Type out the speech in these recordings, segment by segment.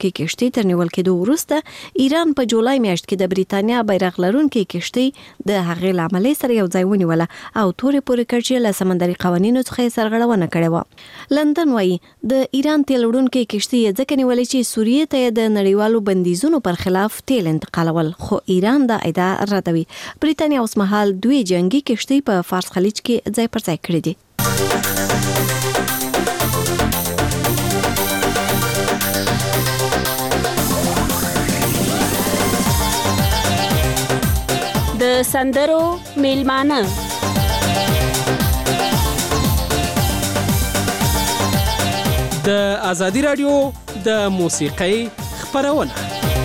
کې کشتۍ تر نیول کېدو وروسته ایران په جولای میاشت کې د بریتانیا بیرغ لرونکي کشتۍ د هغې له عملې سره یو ځای ونیوله او تورې پورې کړ چې له سمندري قوانینو څخه یې سرغړونه کړې وه. لندن وایي د ایران تیل وړونکي کشتۍ یې ځکه نیولې چې سوریې ته د نړیوالو بندیزونو پر خلاف تیل انتقالول، خو ایران دا ادعا ردوي. بریتانیا اوس مهال دوی جنگي کشتۍ په فارس خلیج کې ځای پر ځای کړې دي. د سندرو میلمانه د ازادي رادیو د موسیقۍ خپرونه.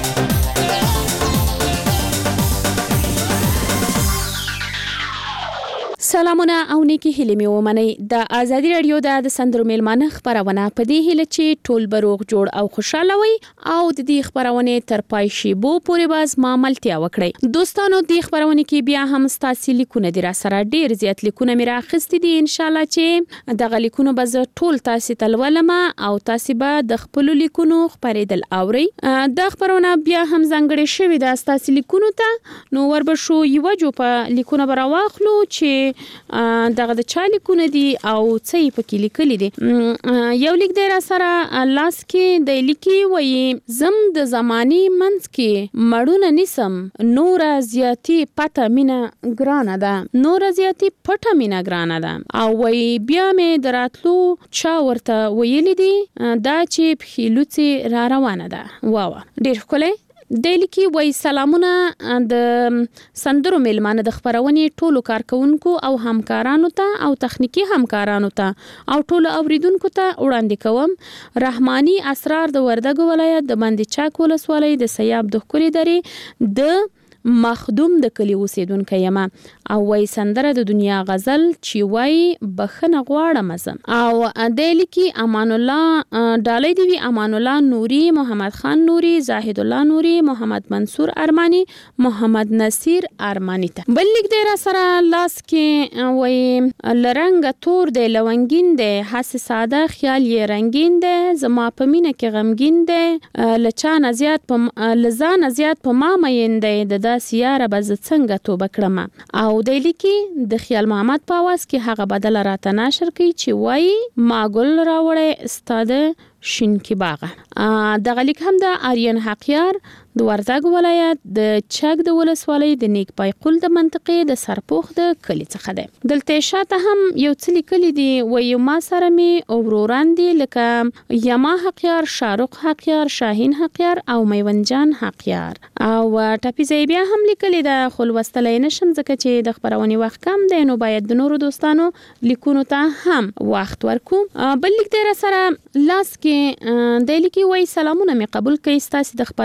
سلامونه او نیکی هیله مې ومنئ. د ازادي رادیو د سندرو میلمانه خپرونه په دې هیله چې ټول بروغ جوړ او خوشاله وي او د دې خپرونې تر پای شیبو پورې باز ماملتیا وکړي. دوستانو د خپرونې کې بیا هم ستاسو لیکونه دي را سره ډیر زیات لیکونه مې راخستي دي. ان شاء الله چې دغه لیکونه به زه ټول تاسو ته ولوم او تاسو به د خپل لیکونو خپرېدل اوري. د خپرونه بیا هم ځانګړې شوې ده تاسو لیکونو ته، نو وربشو یو جو په لیکونه براواخلو چې دغه د چا لیکونه دي او څه یې پکې لیکلي دي. یو لیک دی را سره لاس کې د لیکي وایي زم د زماني منځ کې مړونه نیسم، نور زیاتی پټه مینا ګرانه ده، نور زیاتی پټه مینا ګرانه ده. او وایي بیا مې دراتلو چا ورته ویلي دي دا چې پخیلوڅي را روانه ده. واو ډیر ښکلی. د لیکي وای سلامونه د سندرو میلمانه د خپرونې ټولو کارکونکو او همکارانو ته او تخنیکی همکارانو ته او ټولو اوریدونکو ته وړاندې کوم. رحماني اسرار د وردګو ولایت د بند چاک ولسوالۍ د سیاب د خوري درې د مخدوم د کلی اوسیدونکو یم. او وای سندره د دنیا غزل چې وای بخنه غواړم زم. او د لیکي امان الله ډالۍ دی وی امان الله نوري، محمد خان نوري، زاهد الله نوري، محمد منصور ارماني، محمد نصیر ارماني ته. بل لیک دی را سره لاس کې وای لرنګ تور دی لونګین دی حس ساده خیال یې رنگین دی زما په مینه کې غمگین دی لچان زیات په لزان زیات په ما مین دی د سیاره به څنګه توبه کړم. او د لیکي د خیال محمد په आवाज کې هغه بدل راته نشر کوي چې وای ما ګل راوړې استاد شینکی باغه. دغه لیک هم د آریان حقیار د وردګ ولایت د چک د ولسوالۍ د نیک پای قل د منطقې د سرپوخ د کلی څخه ده. دلته شاته هم یو څلی کلی دی وای ما سره می او وروران دي لکه یما حقیار، شارق حقیار، شاهین حقیار او میونجان حقیار. او ټاپی زیبیا هم لیکلی ده خو لوستلای نشم ځکه چې د خبرونې وخت کم دی، نو باید د نورو دوستانو لیکونو ته هم وخت ورکوم. بل لیک در سره لاس کې د لیکي وای سلامونه می قبول کړئ. ستاسو د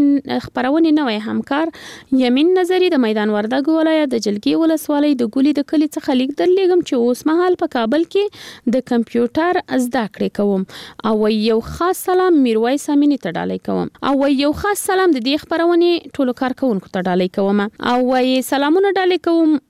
خبرونې نوې همکار یمین نظری د میدان وردګ ولایت د جلګي ولسوالۍ د ګولي د کلی څخه لیک درلېږم چې اوس مهال په کابل کې د کمپیوټر زده کړې کوم. او یو خاص سلام میرویس امینی ته ډالۍ کوم. او یو خاص سلام د دې خبرونې ټولو کارکونکو ته ډالۍ کوم. او سلامونه ډالۍ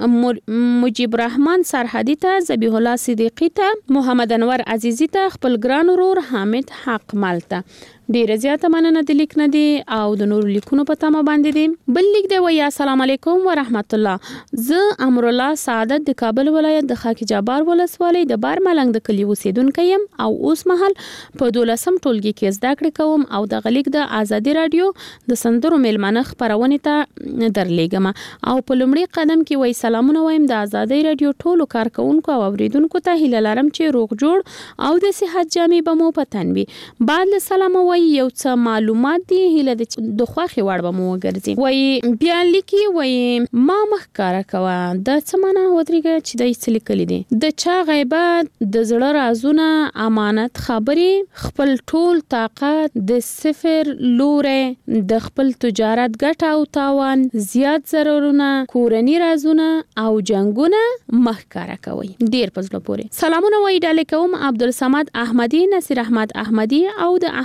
کوم مجيب الرحمن سرحدي ته، ذبیح الله صدیقی ته، محمد انور عزیزی ته، خپل ګران ورور حامد حق مال ته. ډیره زیاته مننه د لیک نه دی او د نور لیکونو په تمه باندې دی. بل لیک دی وای السلام علیکم ورحمت الله. زه امر الله سعادت د کابل ولایت د خاکی جبار ولسوالۍ د بار ملنګ د کلی اوسیدونکو یم او اوس مهال په 12م ټولګي کې زده کړې کوم. او د غلیک د ازادي رادیو د سندرو میلمانه خبرونه ته درلېګم. او په لومړي قدم کې وای سلامونه وایم د ازادي رادیو ټولو کارکونکو او اوریدونکو ته هیله لرم چې روغ جوړ او د صحت جامې به مو پتن وي. بعد له سلام یو څه معلومات دی هله د خوخي وړ به مو وګرځي. وای بیا لیکي وای ما مخکاره کوه د څمنه ودرېګه چې د څه لیکل دي د چا غیبت د زړه رازونه امانت خبرې خپل ټول طاقت د صفر لورې د خپل تجارت ګټه او تاوان زیات ضررونه کورنی رازونه او جنگونه مخکاره کوي. ډیر پزله پوره سلامونه وای ډالې کوم عبدالصمد احمدی، نصیر احمد احمدی او د احمد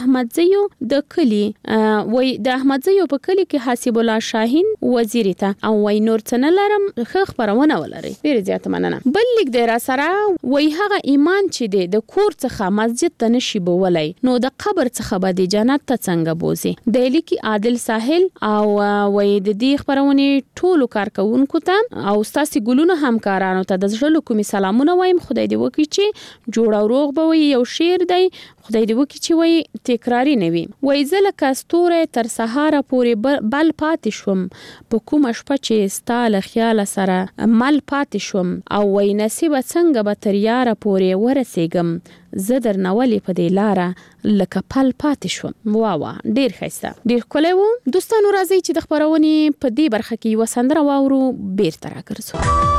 زیو د کلی وای د احمد زیو په کلی کې حسیب الله شاهین وزیر ته او وای نور څنګه لرم خ خبرونه ولري ډیر زیات مننه. بل لیک د را سره وای هغه ایمان چې د کور څخه مسجد ته نشي بولای نو د قبر څخه به د جنت ته څنګه بوزي. د لیک عادل ساحل او وای د دې خبرونه ټولو کارکونکو ته او ستاسو ګلونو همکارانو ته د زړه کومي سلامونه وایم. خدای دې وکړي چې جوړ او روغ به وي. یو شعر دی خدای دې وکړي چې وای تکراری نه وي. وای زله کستوره تر سهار پورې بل پاتې شوم په کوم شپه چې ستاله خیال سره مل پاتې شوم او وای نصیب څنګه به تر یاره پورې ورسېږم زه در نولې په دې لاره لکه پل پاتې شوم. وا ډیر ښایسته ډیر ښکلی و. دوستانو راځئ چې د خپرونې په دې برخه کې یوه سندره واورو بیرته راګرځو.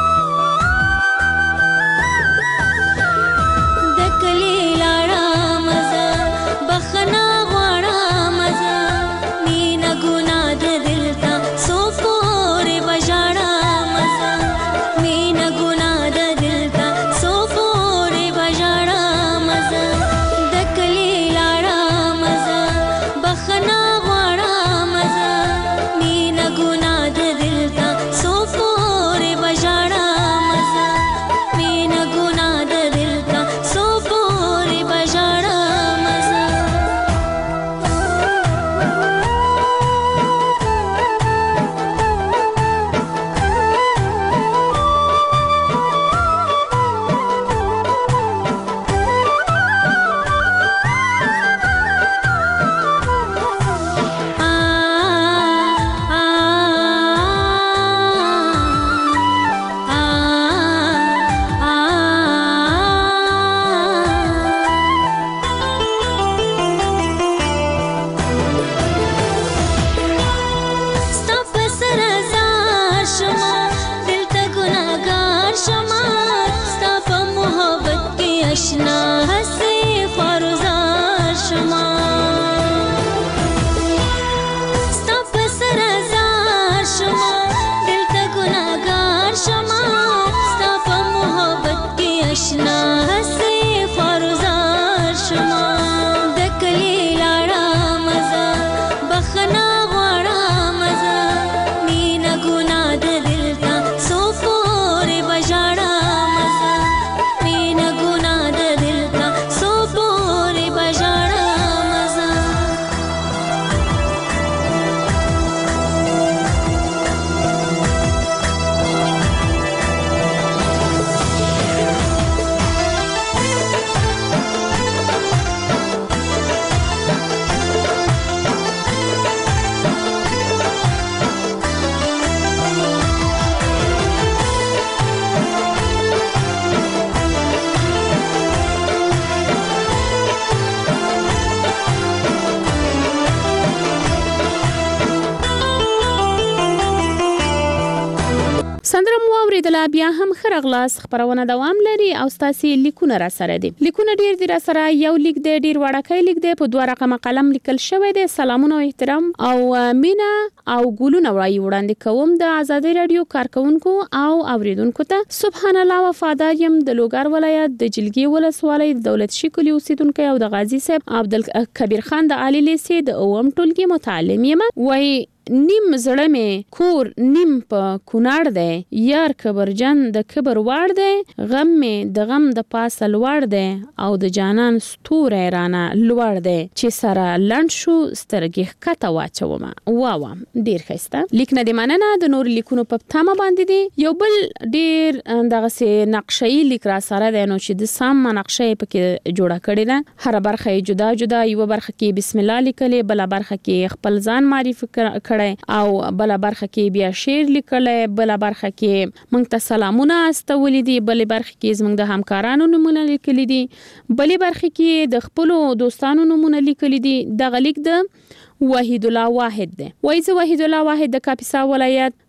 سندره مو اوریدله. بیا هم خرغلاس خبرونه دوام لري او ستاسو لیکونه را سره دي. لیکونه ډیر دي را سره. یو لیک د ډیر وړاکۍ لیک دی په 2 رقم قلم لیکل شوی دی. سلامونه او احترام او مینا او ګلونه وړاندې کوم د آزادۍ رادیو کارکونکو او اوریدونکو ته. سبحان الله وفادار یم د لوګر ولایت د جلګي ولسوالۍ د دولت شکلی اوسیدونکو او د غازی صاحب عبدالکبیر خان د عالی لیسې د اوم ټولګي متعلم یم. وای نیم زړه مې کور نیم په کونړ دی یار کبرجن د کبر وړ دی غم مې د غم د پاسه لوړ دی او د جانان ستوری رانه لوړ دی چې سره لنډ شو سترګې ښکته واچومه. وا ډیر ښایسته لیک نه دی مننه. د نور لیکونو په تمه باندې دی. یو بل ډیر دغسې نقشه‌ای لیک را سره دی نو چې د سم نقشه یې پکې جوړه کړې ده. هر برخه یې جدا جدا. یو برخه کې بسم الله لیکلې بله برخه کې خپل ځان معرفي کړی او بل برخه کې بیا شعر لیکلې بل برخه کې موږ ته سلامونه استولې دي بل برخه کې زموږ د همکارانو نمونه لیکلې دي بل برخه کې د خپل دوستانو نمونه لیکلې دي. دغه لیک د وحید الله واحد دی. وایي زه وحید الله واحد د کاپیسا ولایت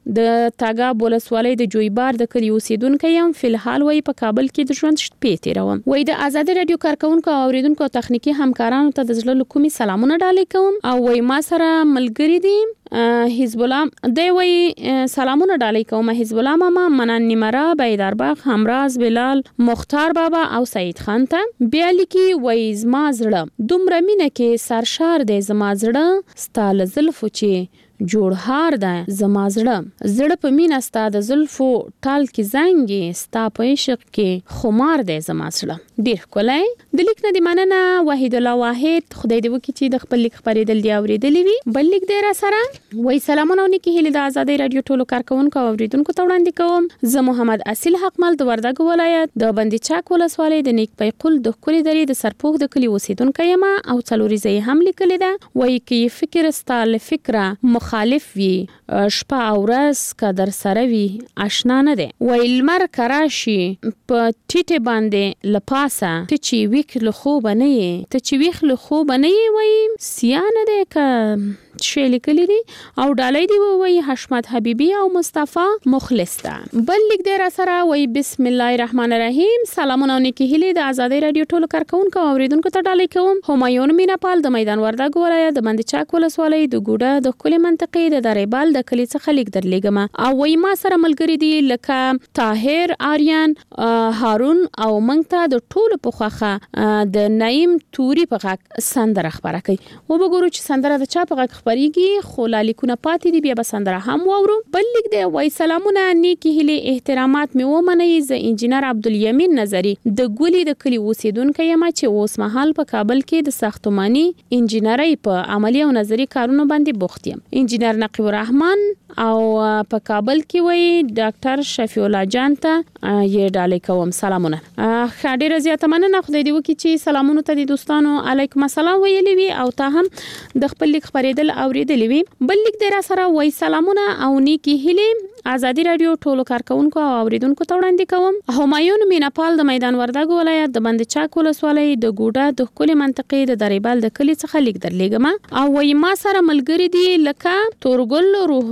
د تاګاب ولسوالۍ د جویبار د کلی اوسیدونکو یم. فلحال وای په کابل کې د ژوند شپې تیروم. وای د آزادي رادیو کارکونکو او اوریدونکو او تخنیکی همکارانو ته د زړه له کومې سلامونه ډالۍ کوم. او وای ما سره ملګری دي حزب الله دی. وای سلامونه ډالۍ کوم حزب الله ماما، منان نیمرا، بیدارباغ، همراز، بلال، مختار بابا او سعید خان ته. بیا لیکي وای زما زړه دومره مینه کې سرشار دی، زما زړه ستاله زلفو چې جوړهار ده، زما زړه په مینا ستا د زلفو ټال کې زنګي، ستا په عشق کې خمار ده زما زړه. ډیر کولای د لیک نه دی مننه. وحید الله واحد خدای دې وکړي چې د خپل لیک خبرېدل دی اوریدلې وي. بل لیک دی را سره وای سلامونه ونکي هلي د آزادۍ رادیو ټولو کارکونکو او اوریدونکو ته وړاندې کوم. زه محمد اصیل حقمل د وردګ ولایت د بندي چاک ولسوالۍ د نیک پیقل د کلی درې د سرپوخ د کلی اوسیدونکو یم او څلوريزه هم لیکلې ده. وای کې فکر ستاله فکره مخالف وي، شپه او ورځ قدر سره وي آشنا نه ده. وای لمر کراشي په ټیټه باندې لپاسه ته چې ویک له خوب نه یې، ته چې ویخ له خوب نه یې. وای سیانه ده ک شی لیکلی دي او ډالۍ دی. وای حشمت حبیبی او مصطفی مخلص ده. بل لیک دی را سره وای بسم الله الرحمن الرحیم. سلامونه نیکی هلی د آزادۍ رادیو ټولو کارکونکو او اوریدونکو ته ډالۍ کوم. همایون میناپال د میدان وردګ ولایت د بندي چاک ولسوالۍ د ګوډه د کلی منطقې د دریبال د کلی څخه لیک درلېګم. او وای ما سره ملګری دي لکه طاهر، آریان، هارون او منګ ته د ټولو په خوخه د نعیم توري په غږ سندره خبره کوي. و وګورو چې سندره د چا په غږ خبريږي، خو لالیکونه پاتې دي، بیا به سندره هم واورو. بل لیک دی وای سلامونه نیکی هلي احترامات مې ومنئ. زه انجینر عبدالیمین نظری د ګولي د کلی اوسیدونکو یم چې اوس مهال په کابل کې د ساختماني انجینرۍ په عملی او نظری کارونو باندې بوخت یم. انجینر نقیب الرحمن او په کابل کې وای ډاکټر شفیع الله جان ته یې ډالۍ کوم. سلامونه. ډیره زیاته مننه. خدای دې وکړي چې سلامونه ته د دوستانو علیکم السلام ویلي وي او ته هم د خپل لیک خبرېدل اوریدلې وي. بل لیک دی را سره وای سلامونه او نیکی هلي آزادي رادیو ټولو کارکونکو او اوریدونکو ته وړاندې کوم. همایون میناپال د میدان وردګ ولایت د بند چاک ولسوالۍ د ګوډه د کلی منطقې د دریبال د کلی څخه لیک درلېګم. او وای ما سره ملګری دي لکه تورګل، روح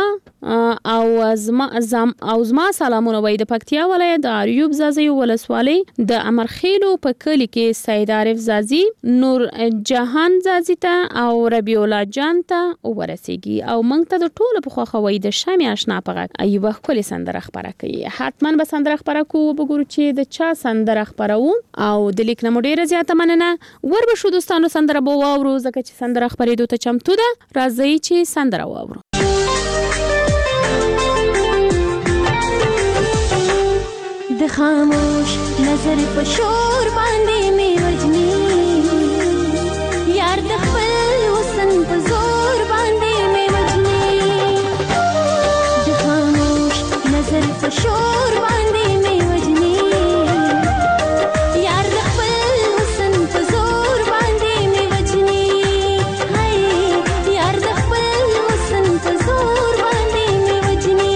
الله او زما سلامونه. وای د پکتیا ولایت د اریوب زازي ولسوالۍ د امرخیلو په کلی کې سید عارف زازي، نور جهان زازي ته او ربيع الله جان ته ورسیږي. او موږ ته د ټولو په خوخه وای د شمع آشنا په ایوه کلی سندره خبره کوي. حتما به سندره خبره کوو. وګورو چې د چا سندره خبرو او د لیک نه ډیره زیاته مننه. ور به شو دوستانو سندره به واورو ځکه چې سندره خبرېدو ته چمتو ده. راځي چې سندره واورو. د خاموش نظر په شور باندې می وجنی، یار د خپل وسن په زور باندې می وجنی، د خاموش نظر په شور باندې می وجنی، یار د خپل وسن په زور باندې می وجنی، هاي یار د خپل وسن په زور باندې می وجنی.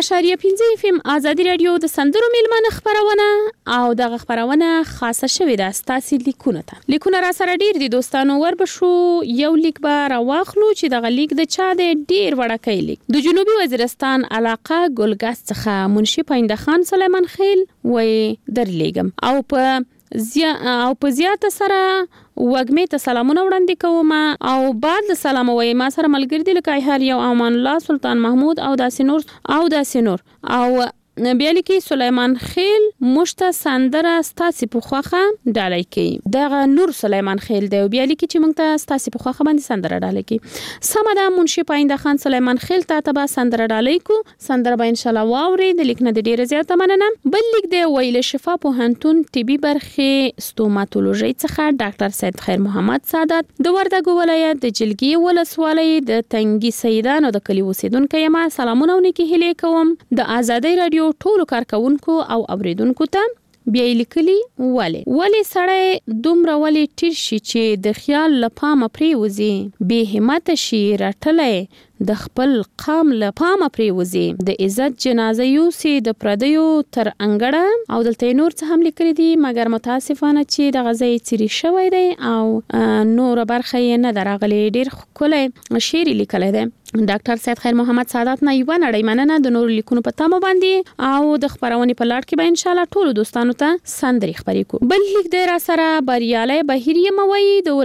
90.5 FM آزادي رادیو د سندرو میلمانه خبرونه او دغه خبرونه خاصه شوې ده ستاسو لیکونه را سره ډیر دي دوستانو. وربشو یو لیک به راواخلو چې دغه لیک د چا د ډیر وړکې لیک د جنوبي وزیرستان علاقه ګلګاس څخه منشي پاینده خان سلیمان خیل وې درلیږم او په زیاته سره وګمې ته سلامونه وړاندې کوم او بعد د سلام وای ما سره ملګری دي لکه هر یو امان الله سلطان محمود او داسې نور او بیا لیکي سلیمان خیل مشته سندره ستاسو په خوخه ډالۍ کوي. دغه نور سلیمان خیل دی بیا لیکي چې موږ ته ستاسو په خوخه باندې سندره ډالۍ کوي. سمه ده منشي پاینده خان سلیمان خیل ته به سندره ډالۍ کو سندره به ان شاء الله واوري د لیک نه ډیره زیاته مننه. بل لیک دی ویل شفا پوهنتون طبي برخه ستوماتولوژي څخه ډاکټر سید خیر محمد سعادت د وردګو ولایت د جلګي ولسوالۍ د تنګي سیدانو د کلی اوسیدونکو یم. سلامونه ونکي هلي کوم د آزادۍ رادیو ټولو کارکونکو او اوریدونکو ته بیا لیکلي ولی سړی دومره ولی ټیر شي چې د خیال لپامه پریوزي بې همت شي راټلې د خپل قام لپامه پریوزي د عزت جنازه یوسي د پردیو تر انګړه او دلته نور څه هم لیکلي دي مګر متاسفانه چې د غزې چيري شوی دی او نور برخه یې نه درغلي. ډیر ښکلی شعر لیکلی دی ډاکټر سید خیر محمد سعادت نه یو نړۍ مننه د نور لیکونو په تمه باندې او د خبرونې په لاړ کې به ان شاء الله ټول دوستانو ته سندري خبرې کو. بل لیک دی را سره بریالي بهیریه موي د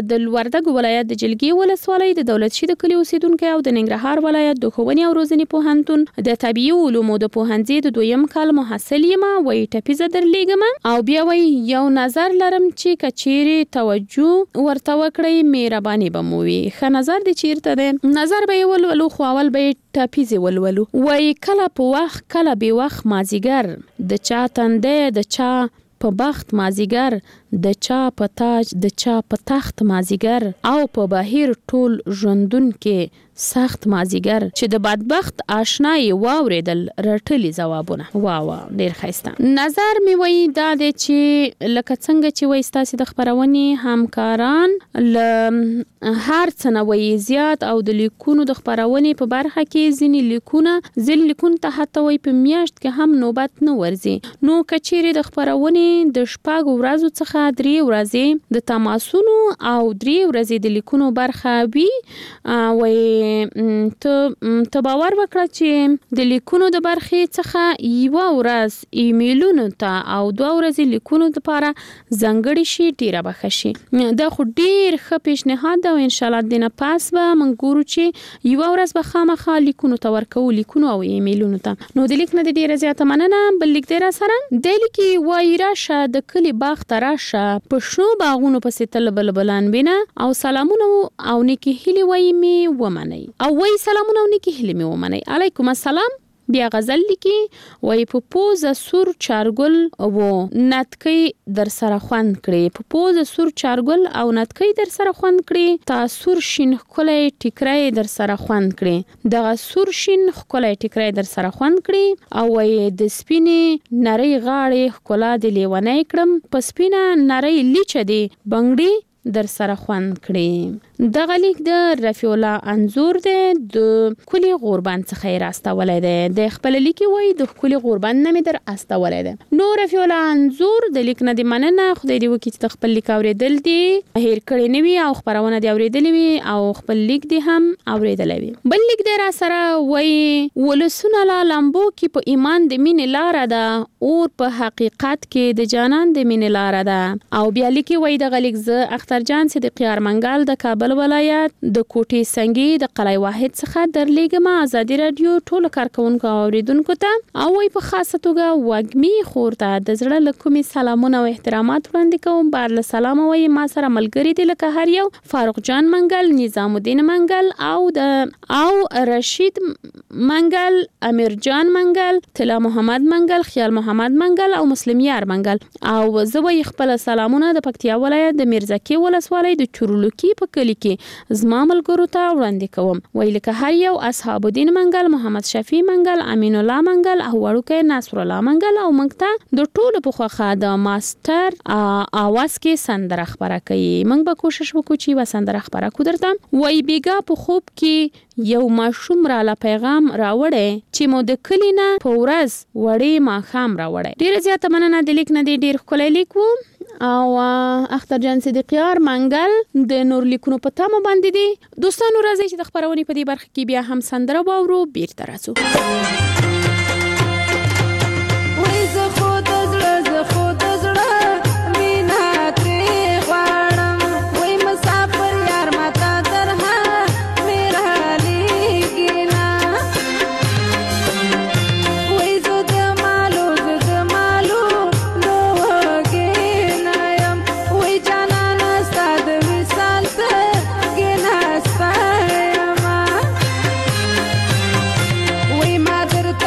وردګو ولایت د جلګي ولسوالۍ د دولت شي د کلی اوسیدونکو او د ننګرهار ولایت د ښوونې او روزنې پوهنتون د طبيعي علومو د پوهنځي د دویم کال محصل یم وای ټپیزه درلیږم او بیا وای یو نظر لرم چې کچيري توجه ورته وکړئ مهرباني بموي. ښه نظر دي چیرته ده نظر به ولولو خو اول به ټاپیزه ولولو وای کله په وخت کله به وخت مازیګر د چا تنده د چا په بخت مازیګر د چا په تاج د چا په تخت مازیګر او په بهیر ټول ژوندون کې سخت مازیګر چې د بدبخت آشنای واوریدل رټلی جوابونه وا ډیر ښایسته نظر می وای دا د چې لکه څنګه چې وای ستاسو د خبرونې همکاران ل هر څنه وای زیات او د لیکونو د خبرونې په برخه کې ځینې لیکون ته حتی وای په میاشت کې هم نوبت نه ورزي نو کچېره د خبرونې د شپږ ورځو څخه 3 ورځې د تماسونو او 3 ورځې د لیکونو برخه وي وای ته باور وکړه چې د لیکونو د برخې څخه یو ورځ ایمیلونو ته او 2 ورځې لیکونو لپاره ځانګړي شي ډیره بخښي. دا خو ډیر ښه پیشنهاد ده او ان شاء الله دینه پاس به موږ ګورو چې یو ورځ به خامخا لیکونو ته ورکو لیکونو او ایمیلونو ته. نو د لیک نه ډیره زیاته مننه. بل لیک دی را سره د لیکي وای راشه د کلی باغ ته راشه په شنو باغونو پسې تل بلبلان بینه او سلامونه او نیکی هیلې وای می ومنه او وای سلامونه او نیکی هیلې می ومنه. علیکم السلام. بیا غزل لیکي وای په پوزه سور چارګل او نتکي در سره خوند کړي په پوزه سور چارګل او نتکي در سره خوند کړي تا سور شین خلای ټیکرای در سره خوند کړي دغه سور شین خلای ټیکرای در سره خوند کړي او وای د سپینې نری غاړې خلا د لیونای کړم په سپینه نری لیچ دی بنگړي در سره خوند کړي. دغه لیک د رفیع الله انزور دی د کلی غوربند څخه راستولای دی د خپل لیکي وای د کلی غوربند نه می در استولای دی. نو رفیع الله انزور د لیک نه دی مننه خدای دی وکي چې خپل لیک اوریدل دی هیر کړی نه وي او خبرونه دی اوریدل وي او خپل لیک دی هم اوریدل وي. بل لیک دی را سره وای ولسونه لا لامبو کې په ایمان د مين لار ده او په حقیقت کې د جانان د مين لار ده او بیا لیکي وای د غلیک ز اخترجان صدیق ارمنګل د کابل ولایت د کوټي سنگي د قلعه واحد څخه درلیږم آزادي رادیو ټول کارکونکو اوریدونکو ته او وای په خاصه توګه وګمي خورته د زړه لکومي سلامونه او احترامات وړاندې کوم. بعد له سلام وای ما سره ملګری دی لکه هر یو فاروق جان منګل نظام الدین منګل او رشید منګل امیر جان منګل طلا محمد منګل خیال محمد منګل او مسلم یار منګل او زه وای خپل سلامونه د پکتیا ولایت د میرزکی ولسوالۍ د چورلوکی په کلی لیکي زما ملګرو ته وړاندې کوم. ویل که هر یو اصحاب الدین منګل، محمد شفیع منګل، امین الله منګل او وړوکی نصر الله منګل او موږ ته د ټولو په خوخه د ماستر اواز کې سندره خبره کوي. موږ به کوشش وکړو چې و سندره خبره کو درته. وای بیګا په خوب کې یو ماشوم را ل پیغام راوړی چې مو د کلینا په ورځ وړې ماښام راوړی. ډیره زیاته مننه د لیک نه دی، ډیر ښکلی لیک و او اختر جان صدیقیار منګل د نور لیکونو په تمه باندې دي. دوستانو راځي چې د خبرونې په دې برخه کې بیا هم سندره واورو، بیرته راځو. وای زه خو د زړه مینا ترې غواړم، وای مسافر یار ماته درها مې رالیږي نه، وای زه د مالو نو وږې نه یم، وای جانانه ستا د وصال سترګې ناسته یمه، وای ما درته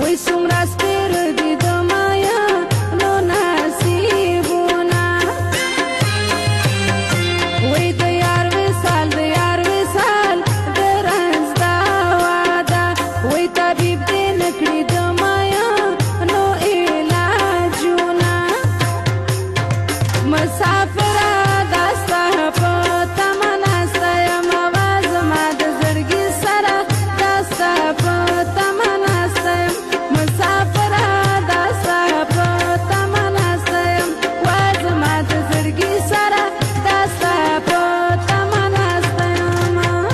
وای څومره سپېر دي د مایا نو نصیبونه وای د یار وصال د یار وصال د رنځ دا واده وای طبیب دې نکړي د مایا نو علاجونه مسافره داسته په تمنا ستیم اواز ما د زړګي سره داسته په تمنا ستیم مسافره داسته په تمنا ستیم واز ما د زړګي سره داسته په تمنا ستیم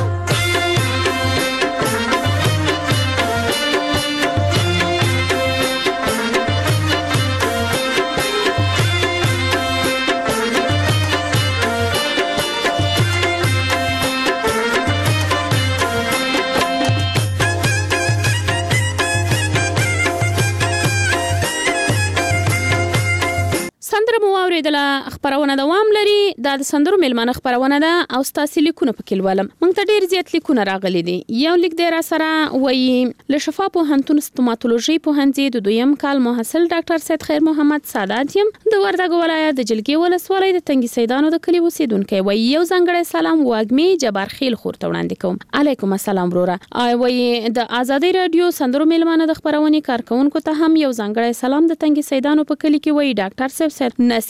سندره مو واورېدله خپرونه دوام لري دا د سندرو میلمانه خپرونه ده او ستاسې لیکونه پکې لولم موږ ته ډېر زیات لیکونه راغلي دي یو لیک دی راسره وایي له شفا پوهنتون ستوماتولوژي پوهنځي د 2م کال محصل ډاکټر سید خیر محمد سادات یم د وردګو ولایت د جلګې ولسوالۍ د تنګي سیدانو د کلي اوسیدونکی وایي یو ځانګړی سلام واګمې جبار خیل خور ته وړاندې کوم علیکم السلام وروره وایي د ازادي رادیو سندرو میلمانه د خپرونې کارکونکو ته هم یو ځانګړی سلام د تنګي سیدانو په کلي کې وایي ډاکټر صاحب سید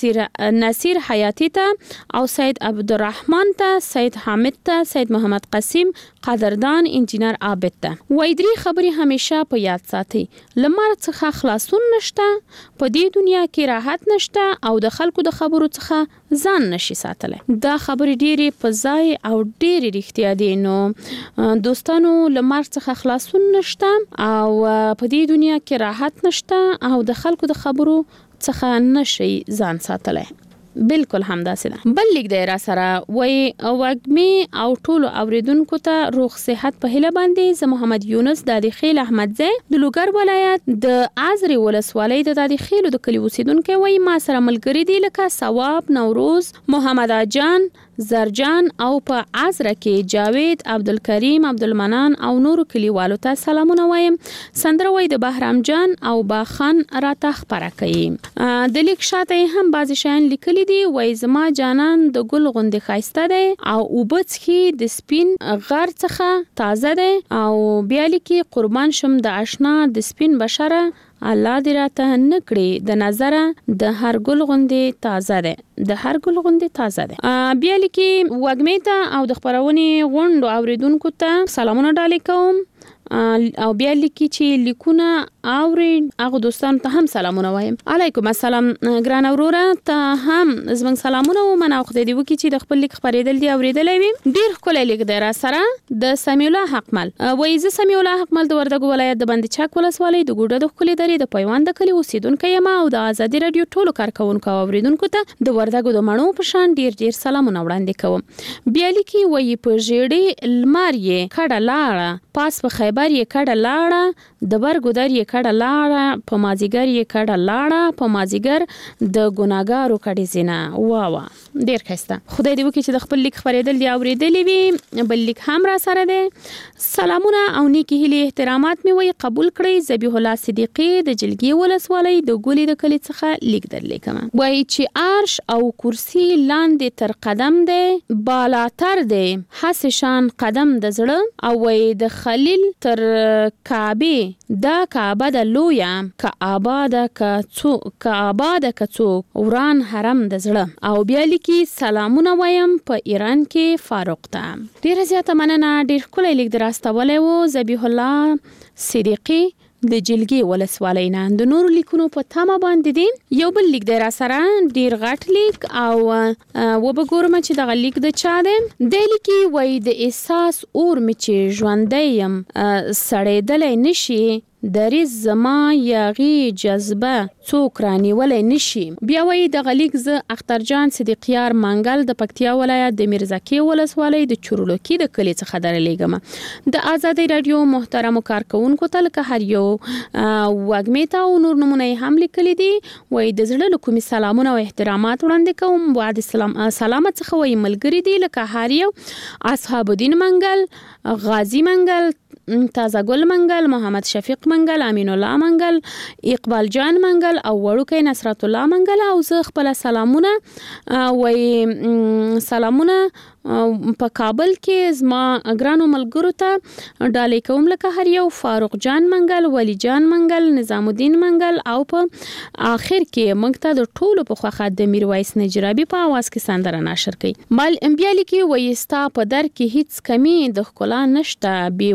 نصیر حیاتی ته او سید عبدالرحمن ته سید حامد ته سید محمد قسیم قدردان انجینر عابد ته وایي درې خبرې همیشه په یاد ساتي له مرګ څخه خلاصون نشته په دې دنیا کې راحت نشته او د خلکو د خبرو څخه ځان نشي ساتلی دا خبرې ډېرې په ځای او ډېرې رښتیا دي نو دوستانو له مرګ څخه خلاصون نشته او په دې دنیا کې راحت نشته او د خلکو د خبرو څخه نشي ځان ساتلی بالکل همداسې ده بل لیک دی را سره وایي وږمې او ټولو اوریدونکو ته روغ صحت په هیله باندې زه محمد یونس دادی خیل احمدزی د لوګر ولایت د ازرې ولسوالۍ د دادی خیلو د کلي اوسیدونکی وایي ما سره ملګري دي لکه ثواب نوروز محمد اجان زرجان او په ازره کې جاوید عبدالکریم عبدالمنان او نورو کلیوالو ته سلامونه وایم سندره وایي د بهرام جان او باخان راته خپره کوي د لیک شاته هم بعضې شیان لیکلي دي وایي زما جانان د ګل غوندې ښایسته دی او اوبه څښي د سپین غر څخه تازه دی او بیا لیکي قربان شم د اشنا د سپین بشره الله دې راته نکړي د نظره د هر ګل غوندې تازه ده د هر ګل غوندې تازه ده بیا لیکي وږمې ته او د خپرونې غونډو اوریدونکو ته سلامونه ډالۍ کوم او بیا لیکي چې لیکونه اوري هغه دوستانو ته هم سلامونه وایم علیکم السلام ګران وروره ته هم زموږ سلامونه ومنه خدای دې وکړي چې د خپل لیک خبرېدل دی اوریدلی وي ډېر ښکلی لیک دی را سره د سمیع الله حقمل وایي زه سمیع الله حقمل د وردګو ولایت د بند چک ولسوالۍ د ګوډه د ښکلې درې د پیوند د کلي اوسیدونکی یم او د ازادي راډیو ټولو کارکوونکو او اوریدونکو ته د وردګو د مڼو په شان ډېر سلامونه وړاندې کوم بیا لیکي وایي په ژېړې لمر یې کډه لاړه پاس په خیبر یې کډه لاړه د برګودر یې کډه لاړه په مازیګر یې کډه لاړه په مازیګر د ګناګارو کډې زینه واه ډېر ښایسته خدای دې وکړي چې د خپل لیک خپرېدل دې اورېدلی وي بل لیک هم را سره دی سلامونه او نیکې هیلې احترامات مې وایي قبول کړئ ذبیح الله صدیقي د جلګې ولسوالۍ د ګولې د کلي څخه لیک درلیکمه وایي چې عرش او کرسي لاندې تر قدم دی بالاتر دی هسې شان قدم د زړه او وایي د خلیل تر کعبه دا کعبه د لویه که آباده که څوک وران حرم د زړه او بیا لیکي سلامونه وایم په ایران کې فاروق ته ډیره زیاته مننه ډیر ښکلی لیک در استولی و ذبیح الله صدیقي د جلګې ولسوالۍ نه د نورو لیکونو په تمه باندې دي یو بل لیک دی را سره ډیر غټ لیک او وبګورم چې دغه لیک د چا دی دی لیکي وایي د احساس اور مې چې ژوندی یم سړېدلی نشي دریز زما یاغي جذبه څوک رانیولی نشي بیا وایي دغه لیک زه اخترجان صدیقیار منګل د پکتیا ولایت د میرزکې ولسوالۍ د چورلوکي د کلي څخه درلیږم د ازادي راډیو محترمو کارکوونکو ته لکه هر یو وږمې ته او نور نمونه یې هم لیکلي دي وایي د زړه له کومې سلامونه او احترامات وړاندې کوم بعد سلامت څخه وایي ملګري دي لکه هر یو اصحاب الدین منګل غازی منګل تازه ګل منګل، محمد شفیق منګل، امین الله منګل، اقبال جان منګل او وړوکی نصرت الله منګل. او زه خپل سلامونه په کابل کې زما ګرانو ملګرو ته ډالۍ کوم، لکه هر یو فاروق جان منګل، ولی جان منګل، نظام الدین منګل او په آخر کې موږ ته د ټولو په خوخه د میرویس نجرابي په आवाज کې سندره نشر کړي. مال بیا لیکي وایستا په در کې هیڅ کمی د ښکلا نشته، بې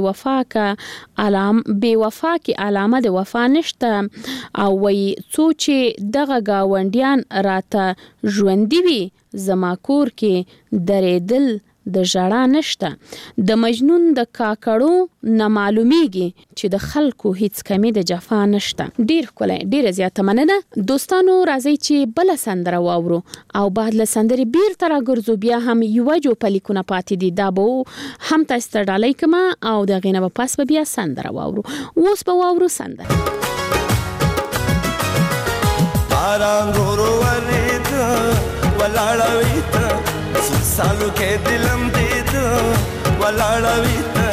وفا کې علامه د وفا نشته، او وای څو چې دغه گاونډیان راته ژوندي وي زما کور کې درېدل د ژړا نشته، د مجنون د کاکړو نه معلومیږي چې د خلکو هیڅ کمی د جفا نشته. ډیر ښکلی، ډیره زیاته مننه دوستانو. راځئ چې بله سندره واورو او بعد له سندرې بیرته راګرځو. بیا هم یوه جوپه لیکونه پاتې دي، دا به هم تاسو ته ډالۍ کړم او د هغې نه به پس به بیا سندره واورو. اوس به واورو سندره. باران ورو ورېده ولاړه وي ته، څو سالو کې دلم دیده ولاړه وي ته.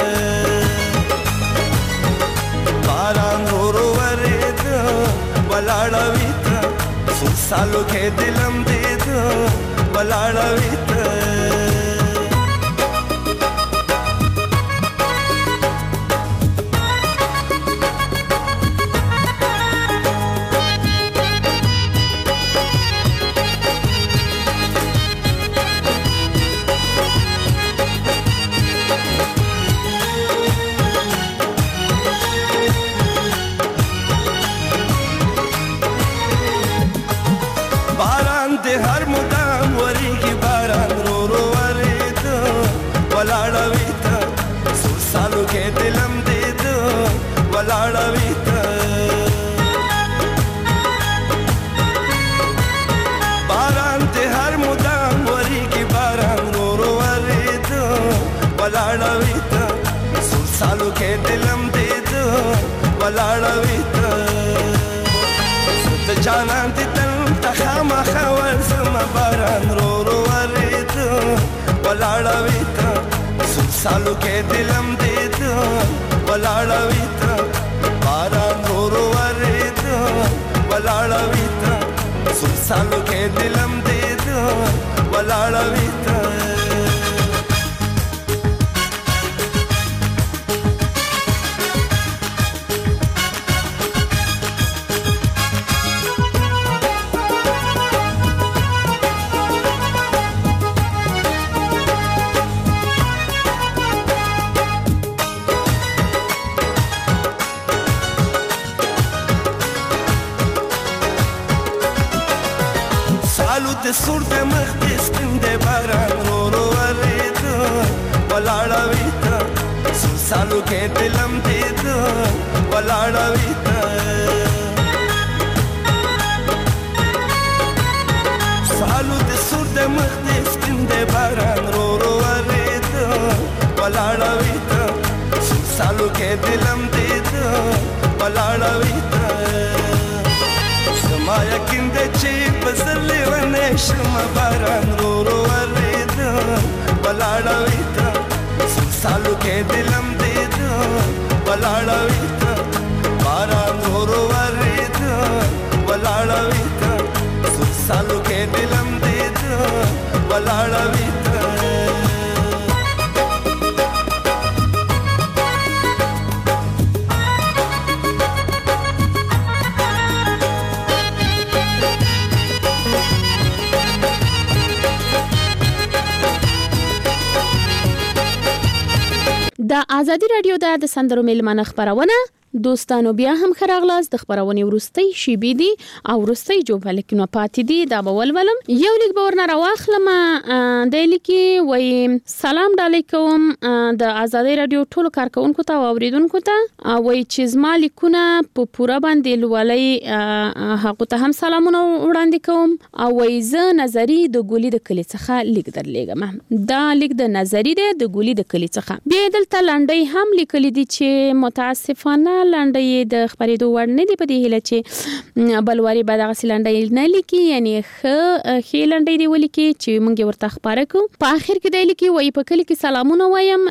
باران ورو ورېده ولاړه وي ته، څو سالو کې دلم دیده ولاړه وي ته. جانان دي تل تخامه خور زما باران رو رو ورېده ولاړه وي ته، څو سالو کې دلم دیده ولاړه وي ته. باران رو رو ورېده ولاړه وي ته، څو سالو کې دلم دیده ولاړه وي ته. د سور د مخ د سپین د باران رو رو ورېده ولاړه وي ته، څو سالو کې دلم دیده ولاړه وي ته. سالو د سور د مخ د سپین د باران رو رو ورېده ولاړه وي ته، څو سالو کې دلم دیده ولاړه وي ته. زما یقین دی چې په زه لیونی شم، باران رو رو ورېده ولاړه وي ته، څو سالو کې دلم دیده ولاړه وي ته. باران رو رو ورېده ولاړه وي ته، څو سالو کې دلم دیده ولاړه وي ته. د آزادي رادیو د سندرو میلمانه خبرونه دوستانو بیا هم خراغلاس د خبرونې ورستۍ شیبې دي او ورستۍ جوړه لیکنه پاتې دي دا به ولولم یو لیک به ورنه راواخلم د لیکي وای سلام علیکم د آزادي رادیو ټولو کارکونکو ته او اوریدونکو ته وای چې زما لیکونه په پوره باندې لولای حق ته هم سلامونه وړاندې کوم او وای زه نظری د ګولې د کلی څخه لیک درلېګم دا لیک د نظری د ګولې د کلی څخه بیا دلته لنډۍ هم لیکلې دي چې متاسفانه لنډۍ د خبرېدو وړ نه دي، په دې هیله چې بلواري به دغسې لنډۍ نه لیکي، یعنی ښې لنډۍ دې ولیکي چې موږ یې ورته خپاره کړو. په آخر کې دی لیکي وایي په کلي کې سلامونه وایم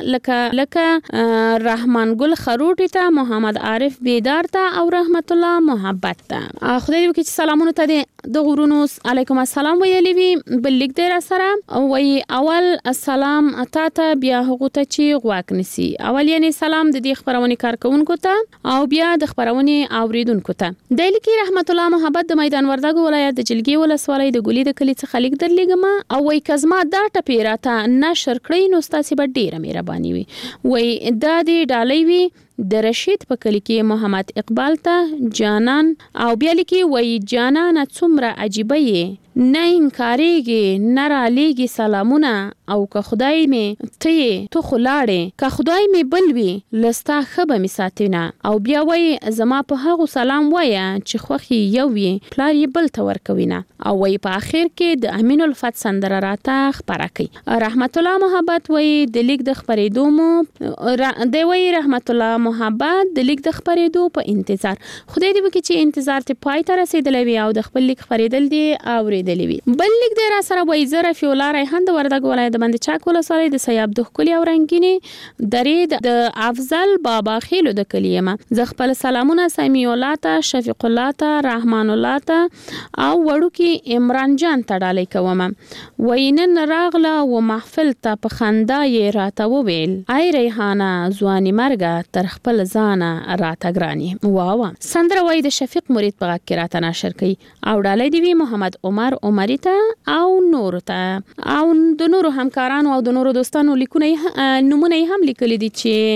لکه رحمان ګل خروټي ته، محمد عارف بیدار ته او رحمت الله محبت ته. خدای دې وکړي چې سلامونه ته دې د غرونو علیکم السلام ویلی وي. بل لیک دی را سره وایي اول سلام تا ته، بیا هغو ته چې غواک نسی. اول یعنی سلام د دې خپرونې کارکونکو ته او بیا د خپرونې اوریدونکو ته. دی لیکي رحمت الله محبت د میدان وردګو ولایت د جلګې ولسوالۍ د ګولي د کلي څخه لیک درلیږم او وایي که زما دا ټپې راته نشر کړئ نو ستاسې به ډېره مهرباني وي. وایي دا دې ډالۍ وي د رشید په کلی کې محمد اقبال ته جانان او بیا لیکي وایي جانانه څومره عجیبه یې، نه انکارېږي نه رالیږي سلامونه، او که خدای مې ته یې تو خو لاړې، که خدای مې بل وي لستا ښه به مې ساتینه. او بیا وایي زما په هغو سلام وایه چې خوښ یې یو وي پلار یې بل ته ورکوینه. او وایي په آخر کې د امین الفت سندره راته خپره کوي. رحمت الله محبت وایي د لیک د خپرېدو مو دی وایي رحمت الله محبت د لیک د خپرېدو په انتظار. خدای دې وکړي چې انتظار ته پای ته رسېدلی وي او د خپل لیک خپرېدل دې اورېدلی وي. بل لیک دی را سره وایي زه رفیع الله ریحان د وردګ ولایت د بند چاک ولسوالۍ د سیاب د ښکلې او رنګینې درې د افضل بابا خیلو د کلي یم. زه خپل سلامونه سمیع الله ته، شفیق الله ته، رحمان الله ته او وړوکي عمران جان ته ډالۍ کوم. وایي نن راغله و محفل ته په خندا یې راته وویل ای ریحانه ځواني مرګه تر خپل ځانه راته ګرانې. واوه سندره وایي د شفیق مرید په غږ کې راته نشر کوي او ډالۍ دې وي محمد عمر عمري ته او نورو ته او د نورو همکارانو او د نورو دوستانو لیکونه نومونه یې هم لیکلي دي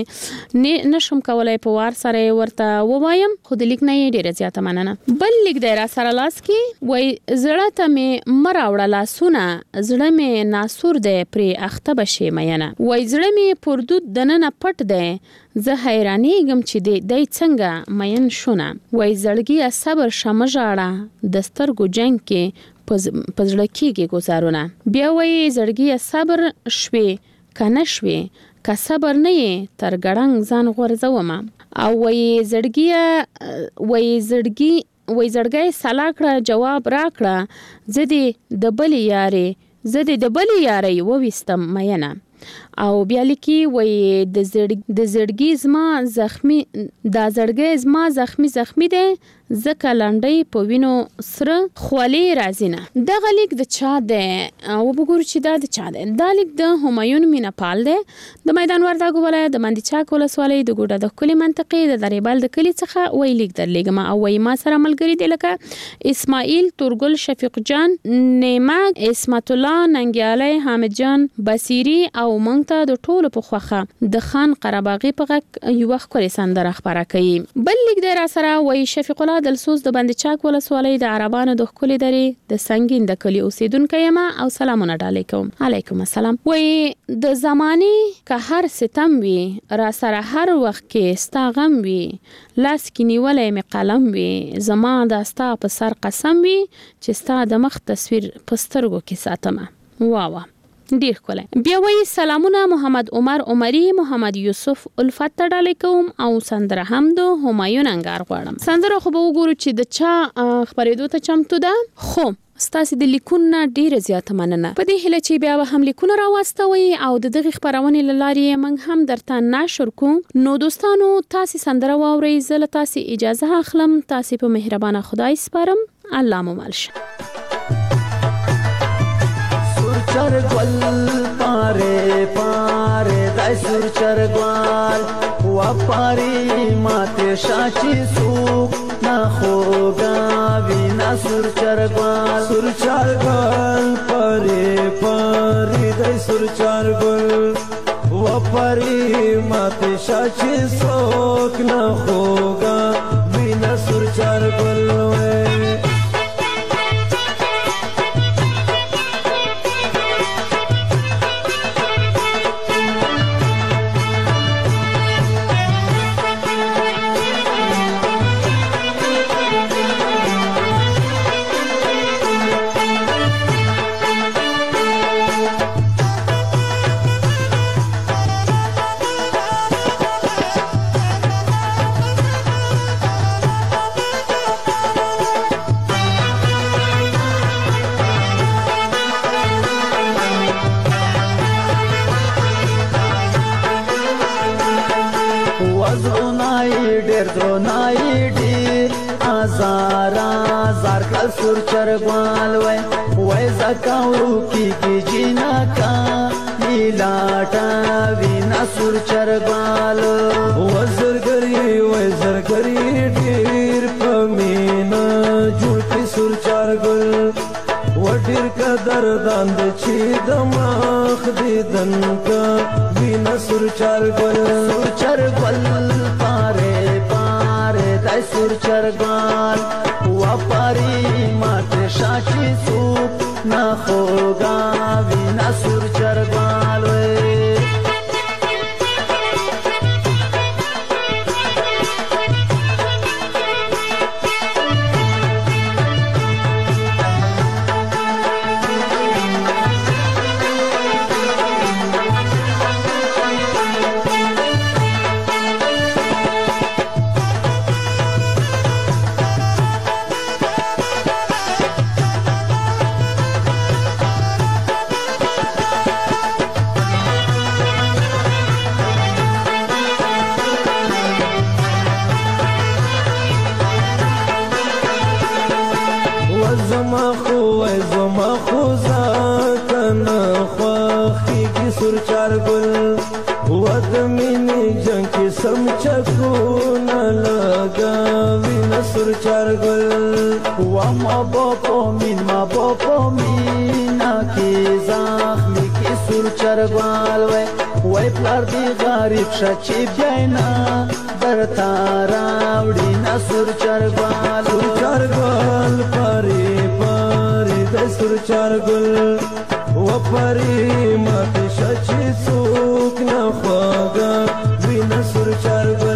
چې نشم کولی په وار سره ورته ووایم، خو د لیک نه یې ډېره زیاته مننه. بل لیک دی را سره لاس کې وایي زړه ته مې مه راوړه لاسونه، زړه مې ناسور دی پرې اخته به شې مینه. وایي زړه مې پردود دننه پټ دی، زه حیرانېږم چې دی څنګه مین شونه. وایي زړګیه صبر شه مه ژاړه، د سترګو جنګ کې په زړه کېږي ګزارونه. بیا وایي زړګیه صبر شوې که نه شوې، که صبر نه یې تر ګړنګ ځان غورځومه. او وایي زړګی سلا کړه جواب را کړه، زه دې د بلې یارۍ وویستم مینه. او بیا لیکي وایي د زړګي زما زخمی دی، ځکه لنډۍ په وینو سره خولې راځي نه. دغه لیک د چا دی او وګورو چې دا د چا دی. دا لیک د همایون مینهپال دی د میدان وردګو ولایت د بند چاک ولسوالۍ د ګوډه د ښکلې منطقې د دریبال د کلي څخه وایي لیک درلیږم. او وایي ما سره ملګري دي لکه اسماعیل تورګل، شفیق جان، نیمک، اسمت الله ننګیالی، حامد جان بصیري او موږ ته د ټولو په خوښه د خان قرهباغي په غږ یوه ښکلې سندره خپره کوي. بل لیک دی را سره وایي شفیق الله دلسوز د بند چاک ولسوالۍ د عربانو د ښکلې درې د سنګین د کلي اوسیدونکی یم او سلامونه ډالۍ کوم. علیکم السلام. وایي د زمانې که هر ستم وي را سره هر وخت کې ستا غم وي، لاس کې نیولی مې قلم وي، زما دا ستا په سر قسم وي چې ستا د مخ تصویر په سترګو کې ساتمه. واوه ډیر ښکلی. بیا وایي سلامونه محمد عمر عمري، محمد یوسف الفت ته ډالۍ کوم او سندره هم د همایون انګار غواړم. سندره خو به وګورو چې د چا خپرېدو ته چمتو ده. خو ستاسې د لیکونه ډیره زیاته مننه. په دې هیله چې بیا به هم لیکونه راواستوئ او د دغې خپرونې له لارې موږ هم درته نشر کوو. نو دوستانو تاسې سندره واورئ، زه له تاسې اجازه اخلم. تاسې په مهربانه خدای سپارم. الله مو مل شه. چرگل پاره پاره دای سور چرگوال و پاری مات شاچی سوک نخوگا وینا سور چرگوال پاره پاره دای سور چرگل و پاری مات شاچی سوک نخوگا وینا سور چرگل زارا زار کل سور چرگوال وی زکاورو کی جینا کا لیلاٹا وینا سور چرگوال وزرگری ډیر پمینا جوړ کی سور چرگل وډیر قدر داند چې دماغ دیدن کا وینا سور چرگل پاره پاره دای سور چرگل و پاری مات شاچی سوپ نخوگا وینا سور چرگل زما خو ځکه نه خوښېږي سور چرګل ود مینې جنګ کې سم چکونه لګوي نه سور چرګل ما با په مینا کې زخمي کې سور چرګل وای پلار دې غریب شه چې بیا نه درته راوړي نه سور چرګل پری د سور چرګل و پری مات شچې څوک نه خوږه وینه سور چرګل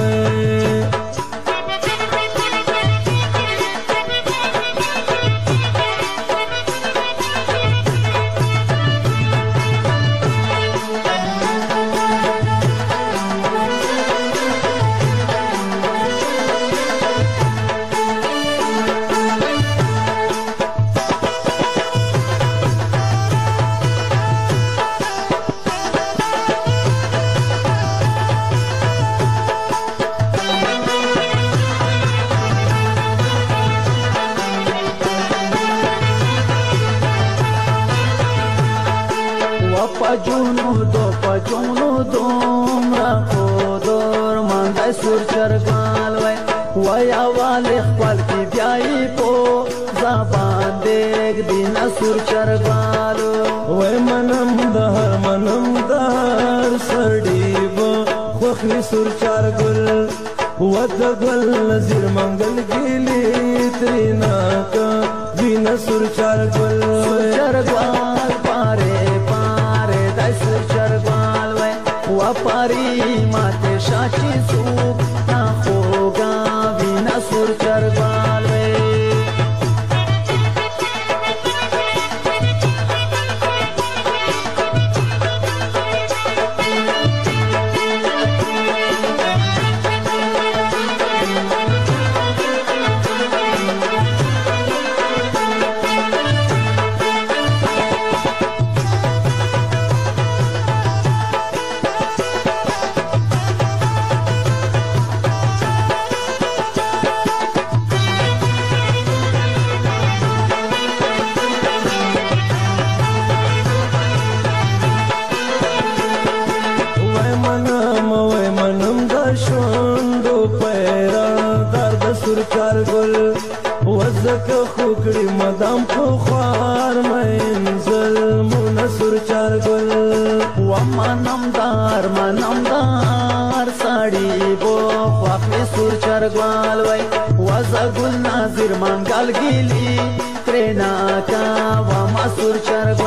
پجونو دومره خودور مندای سور چرګل وای اول خپل کې بیاي په زبان دیګ دین سور چرګل وای منم در سړی و خوخني سور چرګل ود ګل نظر منګل ګلی ترینا کا دین سور چرګل پاره سور چرګل و پاری مات شاچی سوک نا خوگا وینا سور چرګل وزکه خوکړی مدام په خوار منزل مون سور چرګل و منمدار ساړي بو خپل سور چرګل وزګل ناظر منګل ګلی ترنا کا و ما سور چرګل